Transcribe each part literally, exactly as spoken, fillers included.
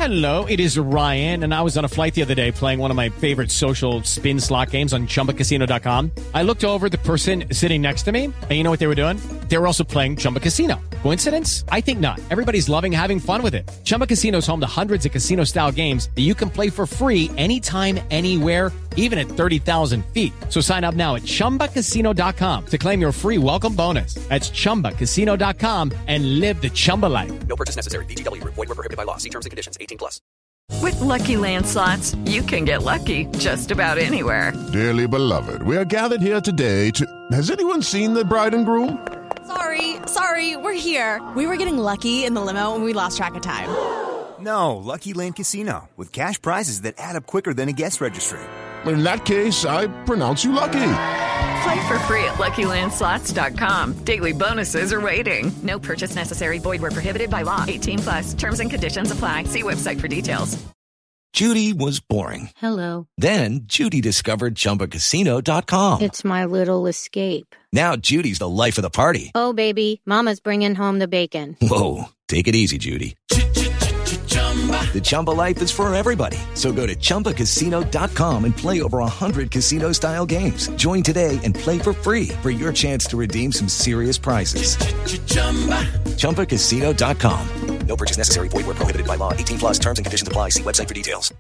Hello, it is Ryan, and I was on a flight the other day playing one of my favorite social spin slot games on Chumba Casino dot com. I looked over at the person sitting next to me, and you know what they were doing? They were also playing Chumba Casino. Coincidence? I think not. Everybody's loving having fun with it. Chumba Casino is home to hundreds of casino-style games that you can play for free anytime, anywhere, even at thirty thousand feet. So sign up now at Chumba Casino dot com to claim your free welcome bonus. That's Chumba Casino dot com and live the Chumba life. No purchase necessary. V G W. Void where prohibited by law. See terms and conditions. eighteen plus. With Lucky Land Slots, you can get lucky just about anywhere. Dearly beloved, we are gathered here today to... Has anyone seen the bride and groom? Sorry, sorry, we're here. We were getting lucky in the limo and we lost track of time. No, Lucky Land Casino, with cash prizes that add up quicker than a guest registry. In that case, I pronounce you lucky. Play for free at Lucky Land Slots dot com. Daily bonuses are waiting. No purchase necessary. Void where prohibited by law. eighteen plus. Terms and conditions apply. See website for details. Judy was boring. Hello. Then Judy discovered Chumba Casino dot com. It's my little escape. Now Judy's the life of the party. Oh, baby, mama's bringing home the bacon. Whoa, take it easy, Judy. The Chumba life is for everybody. So go to Chumba Casino dot com and play over one hundred casino-style games. Join today and play for free for your chance to redeem some serious prizes. Chumba Casino dot com. No purchase necessary. Void where prohibited by law. eighteen plus. Terms and conditions apply. See website for details.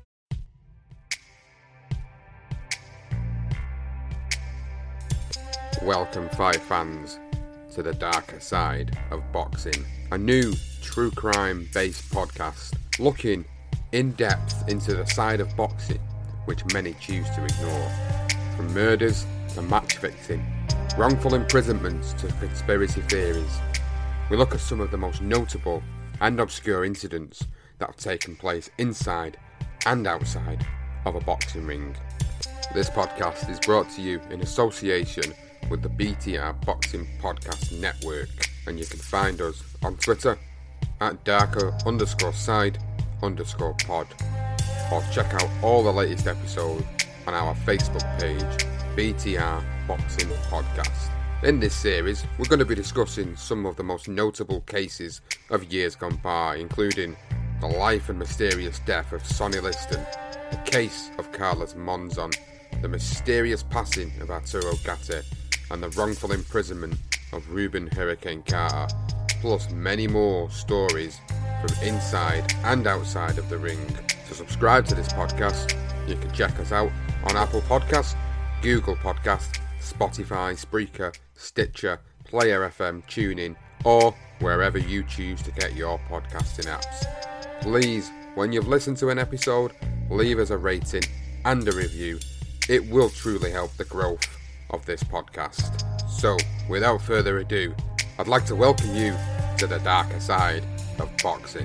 Welcome, fight fans, to the darker side of boxing. A new true crime-based podcast looking in depth into the side of boxing which many choose to ignore. From murders to match fixing, wrongful imprisonments to conspiracy theories. We look at some of the most notable and obscure incidents that have taken place inside and outside of a boxing ring. This podcast is brought to you in association with the B T R Boxing Podcast Network, and you can find us on Twitter at darker underscore side underscore pod, or check out all the latest episodes on our Facebook page, B T R Boxing Podcast. In this series, we're going to be discussing some of the most notable cases of years gone by, including the life and mysterious death of Sonny Liston, the case of Carlos Monzon, the mysterious passing of Arturo Gatti, and the wrongful imprisonment of Ruben Hurricane Carter, plus many more stories from inside and outside of the ring. To subscribe to this podcast, you can check us out on Apple Podcasts, Google Podcasts, Spotify, Spreaker, Stitcher, Player F M, TuneIn, or wherever you choose to get your podcasting apps. Please, when you've listened to an episode, leave us a rating and a review. It will truly help the growth of this podcast. So, without further ado, I'd like to welcome you to the darker side of boxing.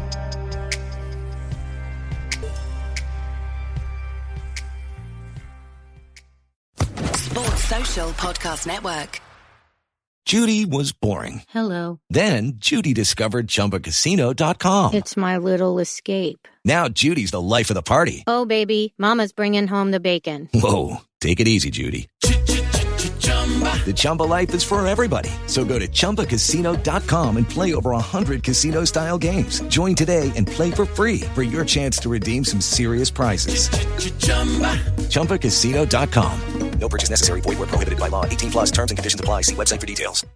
Sports Social Podcast Network. Judy was boring. Hello. Then Judy discovered Chumba Casino dot com. It's my little escape. Now Judy's the life of the party. Oh, baby, mama's bringing home the bacon. Whoa, take it easy, Judy. The Chumba life is for everybody. So go to Chumba Casino dot com and play over one hundred casino-style games. Join today and play for free for your chance to redeem some serious prizes. Chumba Casino dot com. No purchase necessary. Void where prohibited by law. eighteen plus. Terms and conditions apply. See website for details.